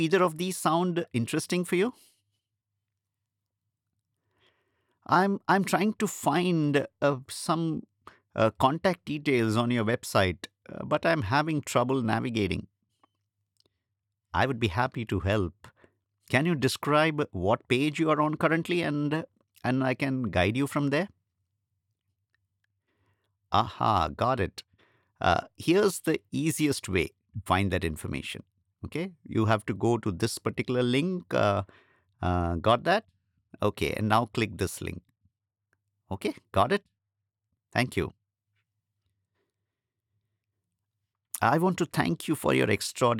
Either of these sound interesting for you? I'm trying to find some contact details on your website, but I'm having trouble navigating. I would be happy to help. Can you describe what page you are on currently, and I can guide you from there? Aha, got it. Here's the easiest way to find that information. Okay, you have to go to this particular link. Got that? Okay, and now click this link. Okay, got it? Thank you. I want to thank you for your extraordinary